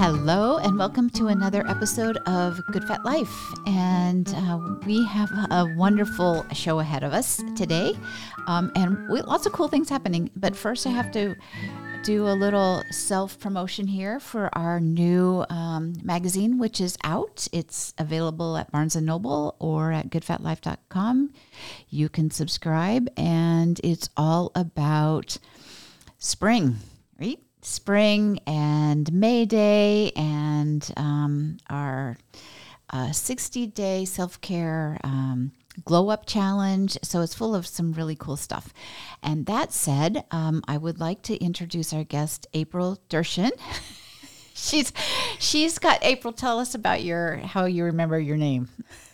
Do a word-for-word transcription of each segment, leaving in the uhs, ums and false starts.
Hello and welcome to another episode of Good Fat Life. And uh, we have a wonderful show ahead of us today. Um, and we, lots of cool things happening. But first I have to do a little self-promotion here for our new um, magazine, which is out. It's available at Barnes and Noble or at good fat life dot com. You can subscribe, and it's all about spring, right? Spring and May Day and um, our uh, sixty-day self-care um, glow-up challenge. So it's full of some really cool stuff. And that said, um, I would like to introduce our guest, April Dershin. she's she's got April. Tell us about your how you remember your name.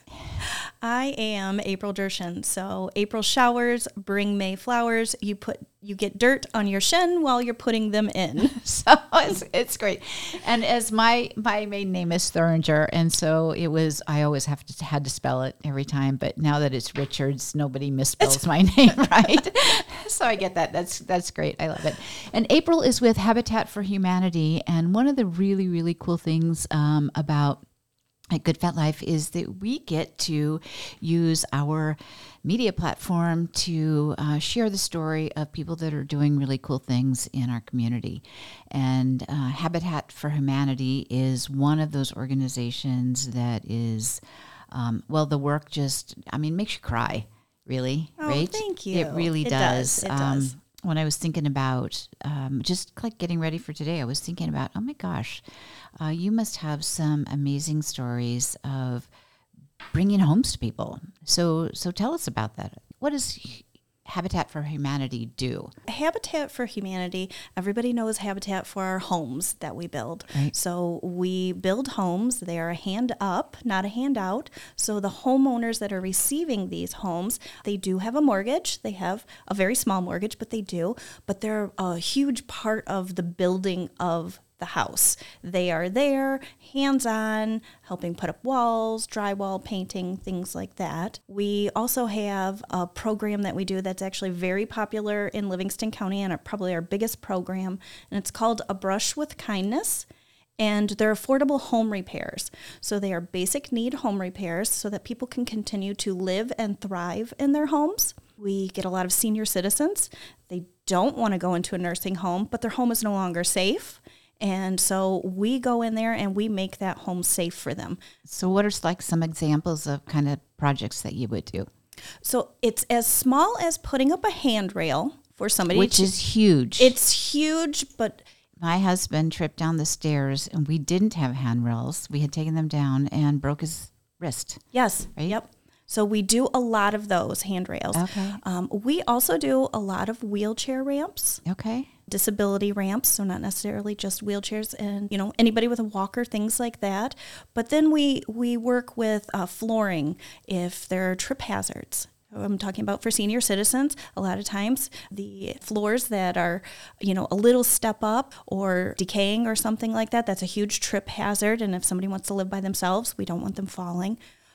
I am April Dershin. So April showers bring May flowers. You put you get dirt on your shin while you're putting them in. So it's it's great. And as my my maiden name is Thuringer, and so it was I always have to had to spell it every time. But now that it's Richards, nobody misspells it's, my name, right? So I get that. That's that's great. I love it. And April is with Habitat for Humanity, and one of the really really cool things um, about at Good Fat Life is that we get to use our media platform to uh, share the story of people that are doing really cool things in our community. And uh, Habitat for Humanity is one of those organizations that is, um, well, the work just, I mean, makes you cry, really, oh, right? Thank you. It really it does. does. It um, does. When I was thinking about um, just like getting ready for today, I was thinking about, oh my gosh, uh, you must have some amazing stories of bringing homes to people. So, so tell us about that. What does Habitat for Humanity do? Habitat for Humanity, everybody knows Habitat for our homes that we build. Right. So we build homes. They are a hand up, not a handout. So the homeowners that are receiving these homes, they do have a mortgage. They have a very small mortgage, but they do. But they're a huge part of the building of the house. They are there, hands-on, helping put up walls, drywall, painting, things like that. We also have a program that we do that's actually very popular in Livingston County and are probably our biggest program, and it's called A Brush with Kindness. And they're affordable home repairs. So they are basic need home repairs so that people can continue to live and thrive in their homes. We get a lot of senior citizens. They don't want to go into a nursing home, but their home is no longer safe. And so we go in there and we make that home safe for them. So what are like some examples of kind of projects that you would do? So it's as small as putting up a handrail for somebody. Which to, is huge. It's huge, but... My husband tripped down the stairs and we didn't have handrails. We had taken them down and broke his wrist. Yes. Right? Yep. So we do a lot of those handrails. Okay. Um, we also do a lot of wheelchair ramps. Okay. Disability ramps, so not necessarily just wheelchairs and, you know, anybody with a walker, things like that. But then we, we work with uh, flooring if there are trip hazards. I'm talking about for senior citizens, a lot of times the floors that are, you know, a little step up or decaying or something like that, that's a huge trip hazard. And if somebody wants to live by themselves, we don't want them falling.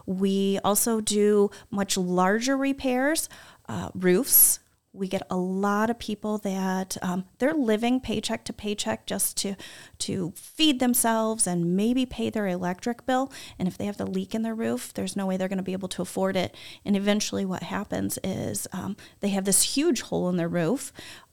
We also do much larger repairs, uh, roofs. We get a lot of people that um, they're living paycheck to paycheck just to to feed themselves and maybe pay their electric bill. And if they have the leak in their roof, there's no way they're going to be able to afford it. And eventually what happens is um, they have this huge hole in their roof.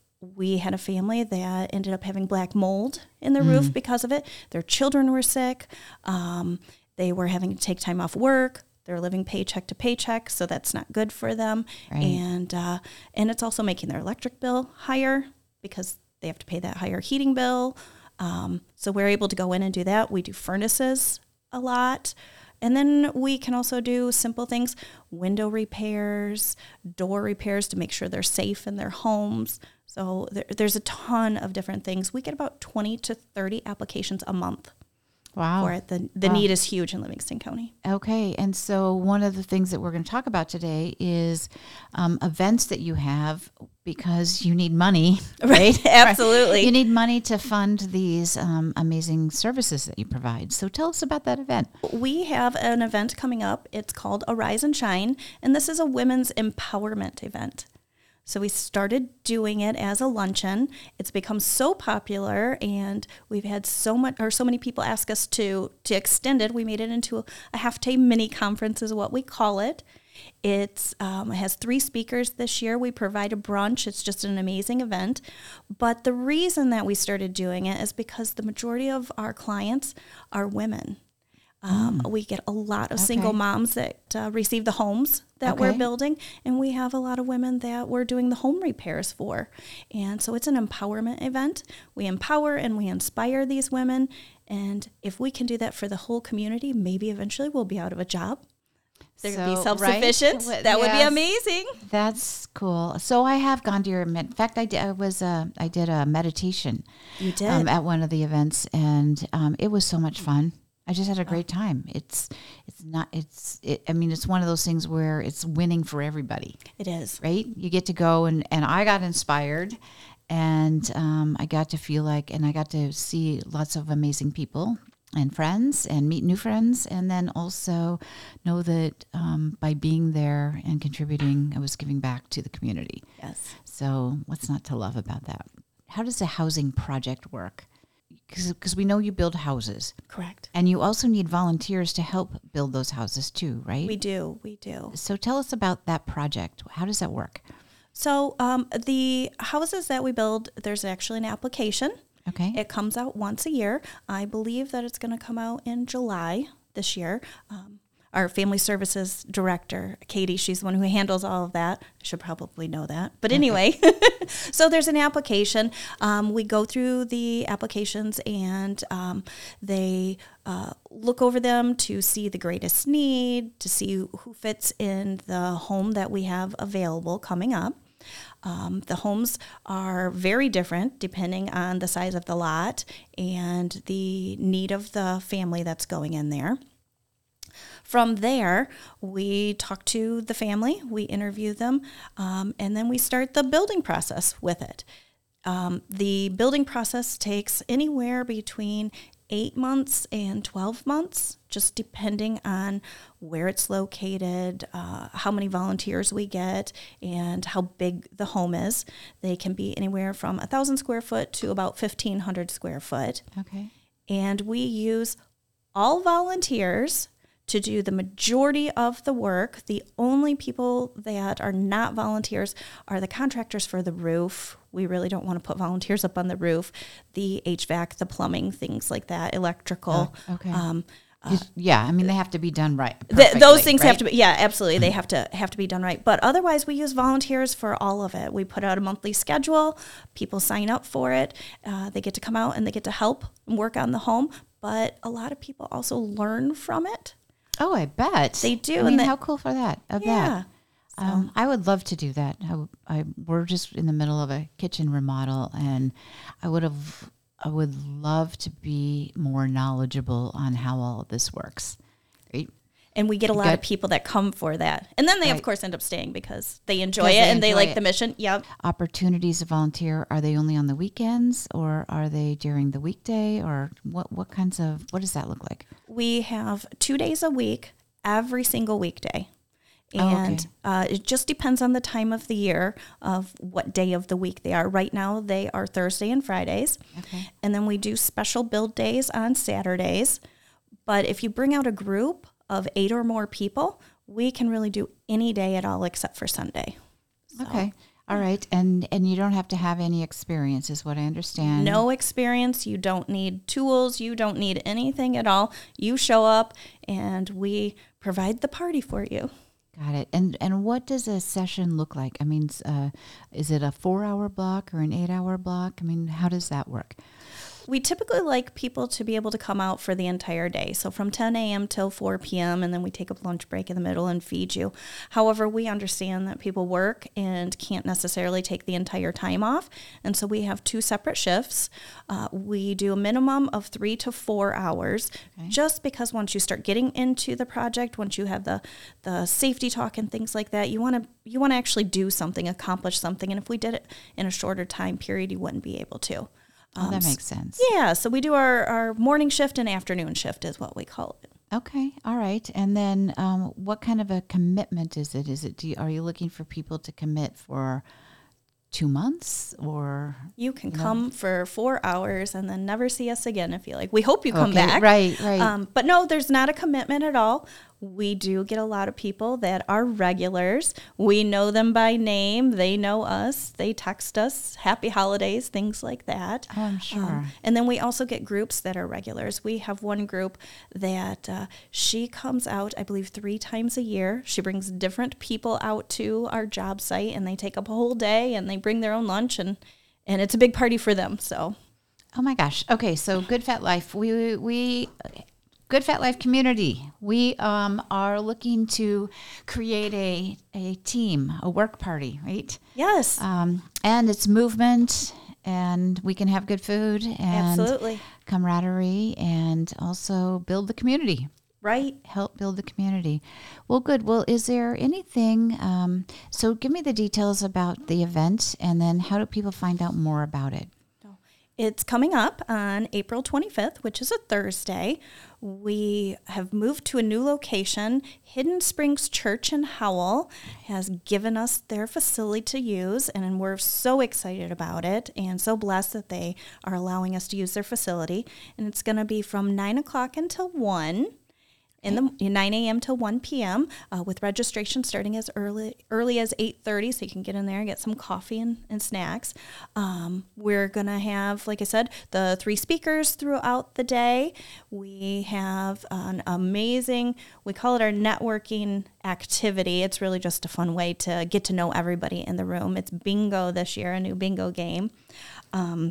We had a family that ended up having black mold in their mm. roof because of it. Their children were sick. Um, they were having to take time off work. They're living paycheck to paycheck, so that's not good for them. Right. And uh, and it's also making their electric bill higher because they have to pay that higher heating bill. Um, so we're able to go in and do that. We do furnaces a lot. And then we can also do simple things, window repairs, door repairs to make sure they're safe in their homes. So there, there's a ton of different things. We get about twenty to thirty applications a month. Wow. For it. The, the wow. need is huge in Livingston County. Okay. And so one of the things that we're going to talk about today is um, events that you have because you need money, right? Absolutely. You need money to fund these um, amazing services that you provide. So tell us about that event. We have an event coming up. It's called Arise and Shine, and this is a women's empowerment event. So we started doing it as a luncheon. It's become so popular, and we've had so much, or so many people ask us to to extend it. We made it into a, a half-day mini conference, is what we call it. It's um, it has three speakers this year. We provide a brunch. It's just an amazing event. But the reason that we started doing it is because the majority of our clients are women. Um, mm. We get a lot of okay. single moms that uh, receive the homes that okay. we're building, and we have a lot of women that we're doing the home repairs for. And so it's an empowerment event. We empower and we inspire these women, and if we can do that for the whole community, maybe eventually we'll be out of a job. They're so, going to be self-sufficient. Right? That yes. would be amazing. That's cool. So I have gone to your, in fact, I did, I was, uh, I did a meditation. You did? Um, at one of the events, and um, it was so much fun. I just had a great time. It's, it's not, it's, it, I mean, it's one of those things where it's winning for everybody. It is. Right? You get to go, and, and I got inspired, and um, I got to feel like, and I got to see lots of amazing people and friends and meet new friends, and then also know that um, by being there and contributing, I was giving back to the community. Yes. So what's not to love about that? How does a housing project work? Because we know you build houses. Correct. And you also need volunteers to help build those houses too, right? We do. We do. So tell us about that project. How does that work? So um, the houses that we build, there's actually an application. Okay. It comes out once a year. I believe that it's going to come out in July this year. Um, our family services director, Katie, she's the one who handles all of that. I should probably know that. But anyway, okay. So there's an application. Um, we go through the applications, and um, they uh, look over them to see the greatest need, to see who fits in the home that we have available coming up. Um, the homes are very different depending on the size of the lot and the need of the family that's going in there. From there, we talk to the family, we interview them, um, and then we start the building process with it. Um, the building process takes anywhere between eight months and twelve months, just depending on where it's located, uh, how many volunteers we get, and how big the home is. They can be anywhere from one thousand square foot to about fifteen hundred square foot. Okay. And we use all volunteers to do the majority of the work. The only people that are not volunteers are the contractors for the roof. We really don't want to put volunteers up on the roof. The H V A C, the plumbing, things like that, electrical. Oh, okay. Um, uh, yeah, I mean, they have to be done right. The, those things right? have to be, yeah, absolutely. They have to have to be done right. But otherwise, we use volunteers for all of it. We put out a monthly schedule. People sign up for it. Uh, they get to come out and they get to help and work on the home. But a lot of people also learn from it. Oh, I bet. They do. I and mean, the, how cool for that. Of yeah. that. So. Um, I would love to do that. I, I, we're just in the middle of a kitchen remodel, and I would have, I would love to be more knowledgeable on how all of this works. Right? And we get a lot Good. of people that come for that. And then they, right. of course, end up staying because they enjoy it they and enjoy they like it. the mission. Yep. Opportunities to volunteer, are they only on the weekends, or are they during the weekday, or what, what kinds of, what does that look like? We have two days a week, every single weekday. And oh, okay. uh, it just depends on the time of the year of what day of the week they are. Right now, they are Thursday and Fridays. Okay. And then we do special build days on Saturdays. But if you bring out a group of eight or more people, we can really do any day at all except for Sunday. So, okay. All right. And and you don't have to have any experience, is what I understand. No experience. You don't need tools. You don't need anything at all. You show up and we provide the party for you. Got it. And and what does a session look like? I mean, uh, is it a four-hour block or an eight-hour block? I mean, how does that work? We typically like people to be able to come out for the entire day. So from ten a.m. till four p.m., and then we take a lunch break in the middle and feed you. However, we understand that people work and can't necessarily take the entire time off. And so we have two separate shifts. Uh, we do a minimum of three to four hours, okay. just because once you start getting into the project, once you have the, the safety talk and things like that, you want to you want to actually do something, accomplish something. And if we did it in a shorter time period, you wouldn't be able to. Oh, that makes sense. Yeah, so we do our, our morning shift and afternoon shift is what we call it. Okay, all right. And then um, what kind of a commitment is it? Is it? Do you, are you looking for people to commit for two months or? You can you know? come for four hours and then never see us again if you like. We hope you come Okay, back. right, right. Um, but no, there's not a commitment at all. We do get a lot of people that are regulars. We know them by name. They know us. They text us, happy holidays, things like that. Oh, I'm sure. Um, and then we also get groups that are regulars. We have one group that uh, she comes out, I believe, three times a year. She brings different people out to our job site, and they take up a whole day, and they bring their own lunch, and, and it's a big party for them. So, oh my gosh. Okay, so Good Fat Life. We we Good Fat Life community. We um, are looking to create a a team, a work party, right? yes, Um, and it's movement, and we can have good food and absolutely. camaraderie, and also build the community. Right. Help build the community. Well, good. Well, is there anything? Um, so, give me the details about the event, and then how do people find out more about it? It's coming up on April twenty-fifth, which is a Thursday. We have moved to a new location. Hidden Springs Church in Howell has given us their facility to use, and we're so excited about it and so blessed that they are allowing us to use their facility. And it's going to be from nine o'clock until one. In the nine a.m. till one p.m. Uh, with registration starting as early early as eight thirty, so you can get in there and get some coffee and, and snacks. Um, we're going to have, like I said, the three speakers throughout the day. We have an amazing, we call it our networking activity. It's really just a fun way to get to know everybody in the room. It's bingo this year, a new bingo game. Um,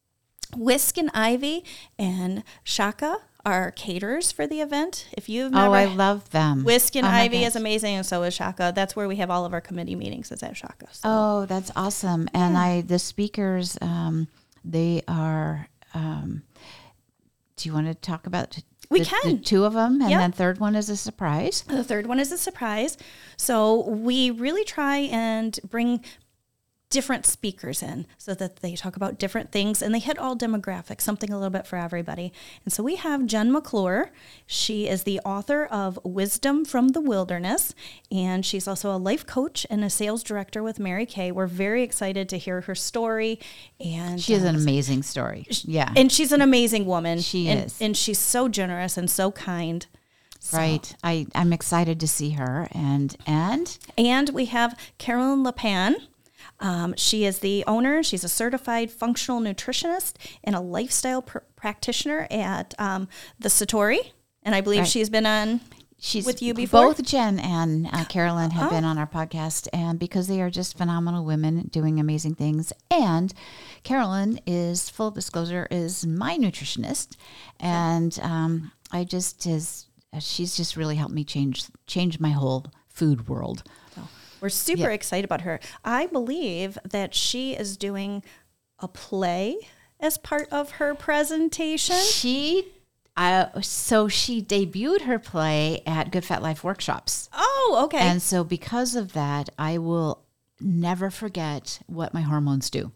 Whisk and Ivy and Shaka are caterers for the event. If you've never, Oh, I love them. Whisk and Oh my Ivy gosh. is amazing, and so is Shaka. That's where we have all of our committee meetings, is at Shaka. So. Oh, that's awesome. And I, the speakers, um, they are, um, do you want to talk about We the, can. the two of them? And Yep. then third one is a surprise. The third one is a surprise. So we really try and bring different speakers in so that they talk about different things, and they hit all demographics, something a little bit for everybody. And so we have Jen McClure. She is the author of Wisdom from the Wilderness, and she's also a life coach and a sales director with Mary Kay. We're very excited to hear her story. And She has an uh, amazing story. Yeah. and she's an amazing woman. She and, is. And she's so generous and so kind. So- Right. I, I'm excited to see her. And, and And we have Carolyn LePan. Um, she is the owner. She's a certified functional nutritionist and a lifestyle pr- practitioner at um, the Satori. And I believe Right. she's been on she's with you before. Both Jen and uh, Carolyn have Oh. been on our podcast, and because they are just phenomenal women doing amazing things. And Carolyn is, full disclosure, is my nutritionist, and um, I just is she's just really helped me change change my whole food world. We're super Yeah. excited about her. I believe that she is doing a play as part of her presentation. She. Uh, so she debuted her play at Good Fat Life workshops. Oh, okay. And so because of that, I will never forget what my hormones do.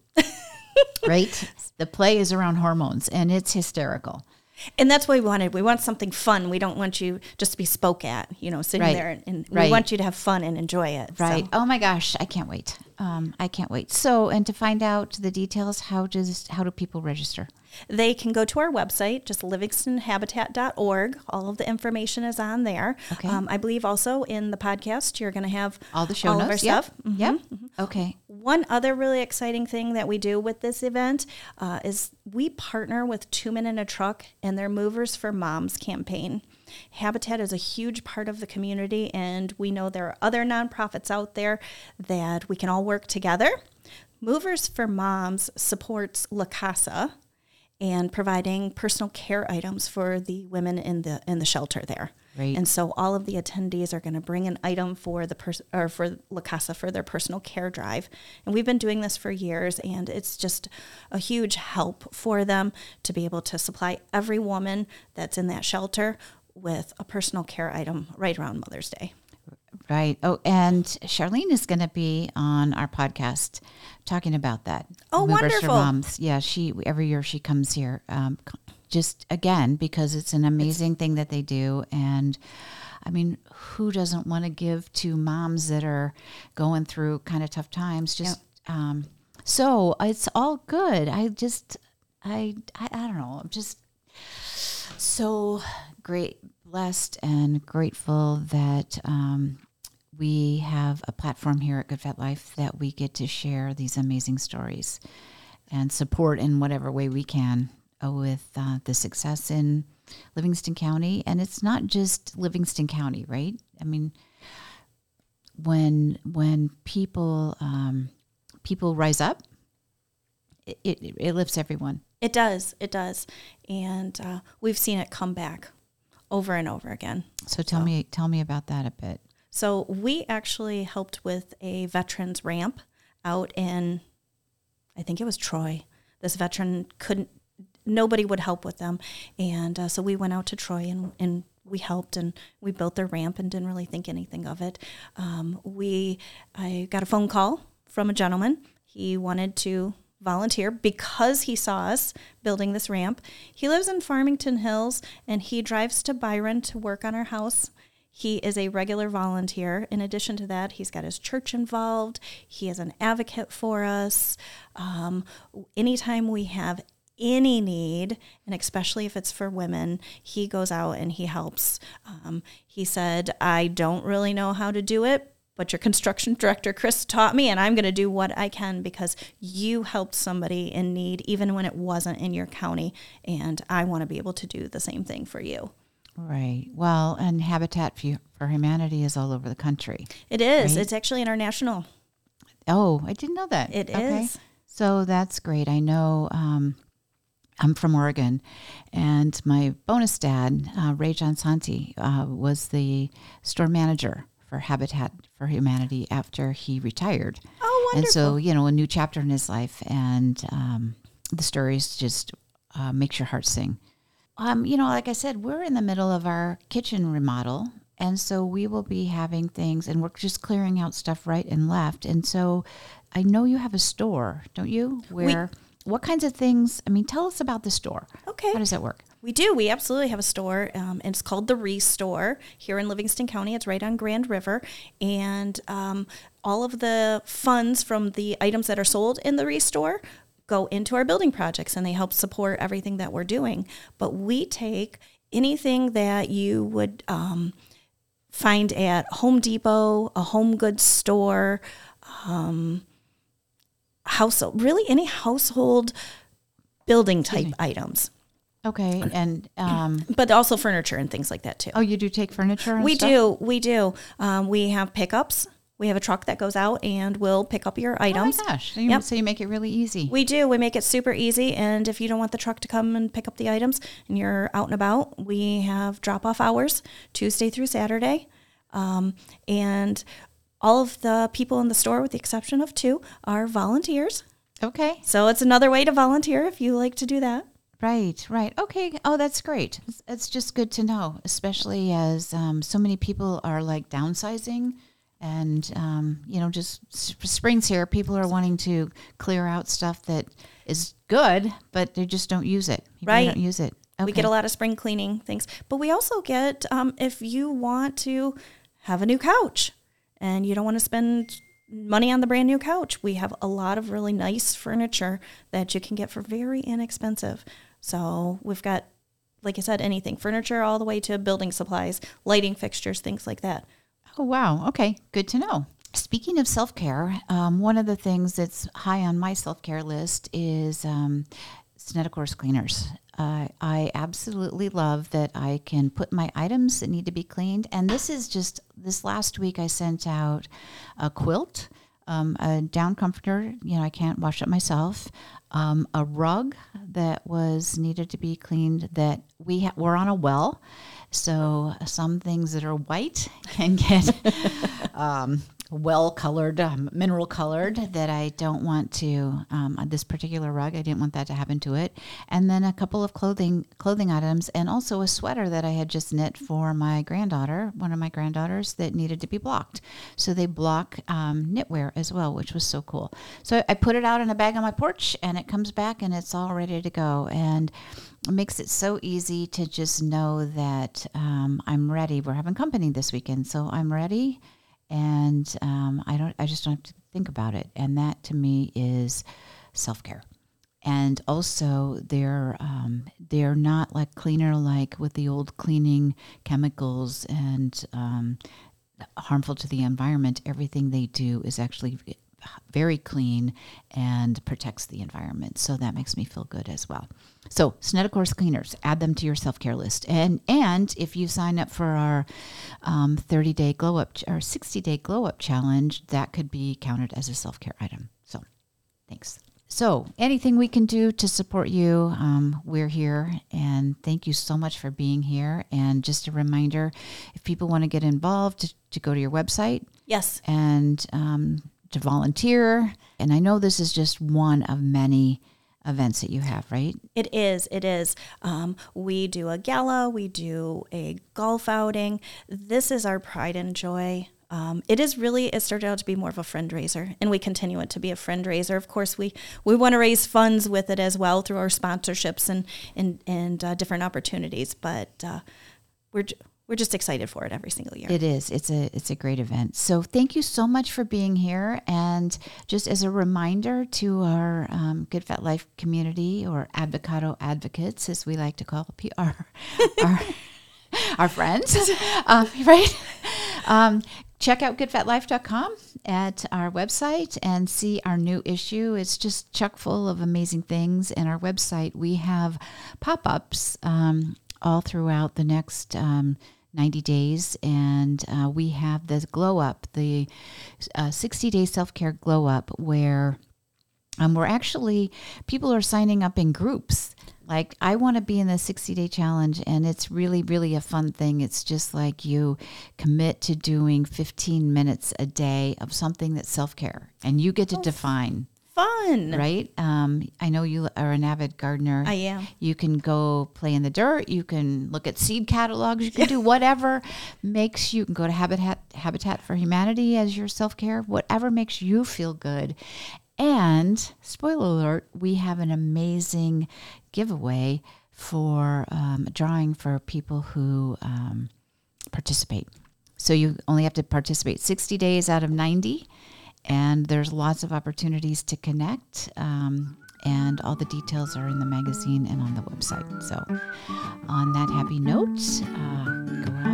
Right? The play is around hormones, and it's hysterical. And that's what we wanted. We want something fun. We don't want you just to be spoke at, you know, sitting Right. there. And, and Right. we want you to have fun and enjoy it. Right. So. Oh my gosh, I can't wait. Um, I can't wait. So, and to find out the details, how does how do people register? They can go to our website, just livingston habitat dot org. All of the information is on there. Okay. Um, I believe also in the podcast, you're going to have All the show all notes. of our stuff. Mhm. Yep. Yep. Okay. One other really exciting thing that we do with this event uh, is we partner with Two Men in a Truck and their Movers for Moms campaign. Habitat is a huge part of the community, and we know there are other nonprofits out there that we can all work together. Movers for Moms supports La Casa and providing personal care items for the women in the in the shelter there. Right. And so all of the attendees are going to bring an item for the pers- or for La Casa for their personal care drive. And we've been doing this for years, and it's just a huge help for them to be able to supply every woman that's in that shelter with a personal care item right around Mother's Day. Right. Oh, and Charlene is going to be on our podcast talking about that. Oh, Movers for wonderful. Moms. Yeah, she every year she comes here. Um, just again because it's an amazing thing that they do, and I mean, who doesn't want to give to moms that are going through kind of tough times? Just um, So it's all good. I just, I, I, I don't know. I'm just so great, blessed, and grateful that um, we have a platform here at Good Fat Life that we get to share these amazing stories and support in whatever way we can uh, with uh, the success in Livingston County. And it's not just Livingston County, right? I mean, when when people um, people rise up, it, it, it lifts everyone. It does. It does. And uh, we've seen it come back over and over again. So tell so. me tell me about that a bit. So we actually helped with a veterans ramp out in, I think it was Troy. This veteran couldn't, nobody would help with them. And uh, so we went out to Troy and, and we helped and we built their ramp and didn't really think anything of it. Um, we, I got a phone call from a gentleman. He wanted to volunteer because he saw us building this ramp. He lives in Farmington Hills and he drives to Byron to work on our house. He is a regular volunteer. In addition to that, he's got his church involved. He is an advocate for us. Um, anytime we have any need, and especially if it's for women, he goes out and he helps. Um, he said, I don't really know how to do it, but your construction director, Chris, taught me, and I'm going to do what I can because you helped somebody in need even when it wasn't in your county, and I want to be able to do the same thing for you. Right. Well, and Habitat for Humanity is all over the country. It is. Right? It's actually international. Oh, I didn't know that. It okay. is. So that's great. I know um, I'm from Oregon, and my bonus dad, uh, Ray John Santi, uh, was the store manager for Habitat for Humanity after he retired. Oh, wonderful. And so, you know, a new chapter in his life, and um, the stories just uh, makes your heart sing. Um, you know, like I said, we're in the middle of our kitchen remodel, and so we will be having things, and we're just clearing out stuff right and left. And so I know you have a store, don't you? Where, we, what kinds of things, I mean, tell us about the store. Okay. How does that work? We do. We absolutely have a store, um, and it's called The Restore here in Livingston County. It's right on Grand River, and um, all of the funds from the items that are sold in The Restore go into our building projects, and they help support everything that we're doing. But we take anything that you would um, find at Home Depot, a home goods store, um, household, really any household building type mm-hmm. items. Okay, and um, but also furniture and things like that too. Oh, you do take furniture and we stuff? do, we do. Um, we have pickups. We have a truck that goes out and will pick up your items. Oh my gosh. So you, yep. so you make it really easy. We do. We make it super easy. And if you don't want the truck to come and pick up the items and you're out and about, we have drop-off hours Tuesday through Saturday. Um, and all of the people in the store, with the exception of two, are volunteers. Okay. So it's another way to volunteer if you like to do that. Right, right. Okay. Oh, that's great. It's, it's just good to know, especially as um, so many people are like downsizing. And, um, you know, just spring's here. People are wanting to clear out stuff that is good, but they just don't use it. People right. don't use it. Okay. We get a lot of spring cleaning things. But we also get, um, if you want to have a new couch and you don't want to spend money on the brand new couch, we have a lot of really nice furniture that you can get for very inexpensive. So we've got, like I said, anything, furniture all the way to building supplies, lighting fixtures, things like that. Oh, wow. Okay. Good to know. Speaking of self-care, um, one of the things that's high on my self-care list is um, Snedicore's cleaners. Uh, I absolutely love that I can put my items that need to be cleaned. And this is just, this last week I sent out a quilt, um, a down comforter, you know, I can't wash it myself, um, a rug that was needed to be cleaned that we ha- we're on a well. So some things that are white can get um, well-colored, um, mineral-colored that I don't want to, um, on this particular rug, I didn't want that to happen to it. And then a couple of clothing clothing items and also a sweater that I had just knit for my granddaughter, one of my granddaughters, that needed to be blocked. So they block um, knitwear as well, which was so cool. So I put it out in a bag on my porch, and it comes back, and it's all ready to go. And it makes it so easy to just know that um, I'm ready. We're having company this weekend, so I'm ready. and um, I don't. I just don't have to think about it. And that to me is self-care. And also, they're um, they're not like cleaner like with the old cleaning chemicals and um, harmful to the environment. Everything they do is actually very clean and protects the environment. So that makes me feel good as well. So Snettacourse cleaners, add them to your self-care list. And and if you sign up for our um, thirty-day glow-up ch- or sixty-day glow-up challenge, that could be counted as a self-care item. So thanks. So anything we can do to support you, um, we're here. And thank you so much for being here. And just a reminder, if people want to get involved, to, to go to your website. Yes. And um, to volunteer. And I know this is just one of many events that you have, right? It is. It is. Um, we do a gala. We do a golf outing. This is our pride and joy. Um, it is really, it started out to be more of a fundraiser, and we continue it to be a fundraiser. Of course, we, we want to raise funds with it as well through our sponsorships and and, and uh, different opportunities, but uh, we're we're just excited for it every single year. It is. It's a it's a great event. So thank you so much for being here. And just as a reminder to our um, Good Fat Life community, or Advocado advocates, as we like to call P R, our, our friends, um, right? Um, check out good fat life dot com at our website and see our new issue. It's just chock full of amazing things. And our website, we have pop-ups um, all throughout the next um, ninety days. And uh, we have the glow up, the uh, sixty-day self-care glow up, where um, we're actually, people are signing up in groups. Like, I want to be in the sixty-day challenge, and it's really, really a fun thing. It's just like you commit to doing fifteen minutes a day of something that's self-care, and you get to oh, define. Fun. Right? Um, I know you are an avid gardener. I am. You can go play in the dirt. You can look at seed catalogs. You can do whatever makes you, you can go to Habitat, Habitat for Humanity as your self-care, whatever makes you feel good. And spoiler alert, we have an amazing giveaway for um, a drawing for people who um, participate. So you only have to participate sixty days out of ninety, and there's lots of opportunities to connect. Um, and all the details are in the magazine and on the website. So on that happy note, uh, go out